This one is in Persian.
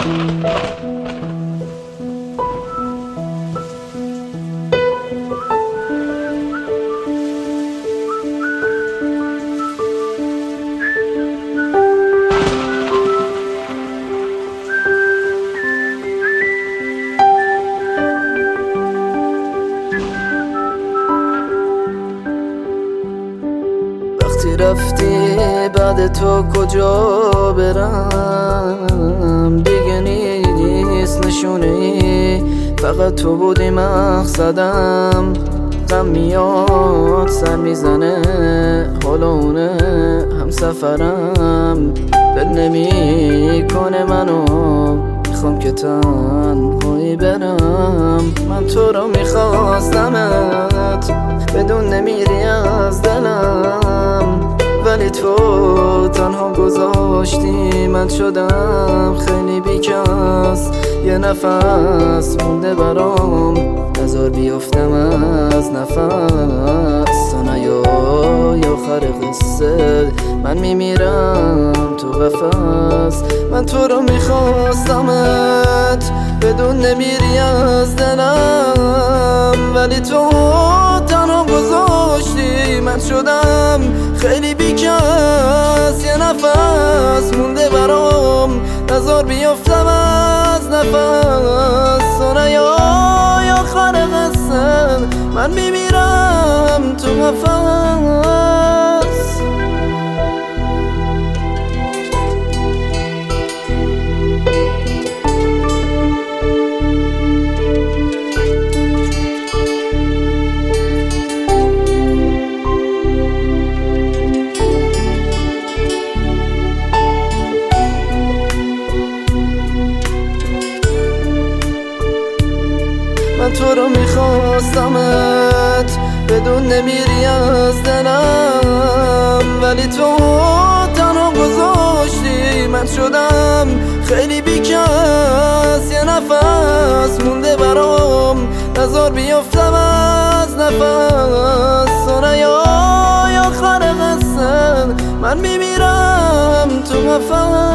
وقتی رفتی بعد تو کجا برم، دیگه نیست نشونی، فقط تو بودی مقصدم. غم میاد سر میزنه، حالا اونه هم سفرم، بل نمی کنه منو، میخوام که تنهایی برم. من تو رو میخواستمت، بدون نمیری از دلم، ولی تو تنها گذاشتی. من شدم خیلی بیکس، یه نفس مونده برام، نزار بیفتم از نفس. تو نیای آخر قصه، من میمیرم تو قفس. من تو رو میخواستمت، بدون نمیری از دلم، ولی تو تنها گذاشتی. من شدم خیلی بیکس، یه نفس مونده برام، نزار بیفتم از نفس. تو نیای آخر قصه، من میمیرم تو قفس. من تو رو میخواستمت، بدون نمیری از دلم، ولی تو تنها گذاشتی. من شدم خیلی بیکس، یه نفس مونده برام، نزار بیفتم از نفس. تو نیای آخر قصه، من میمیرم تو قفس.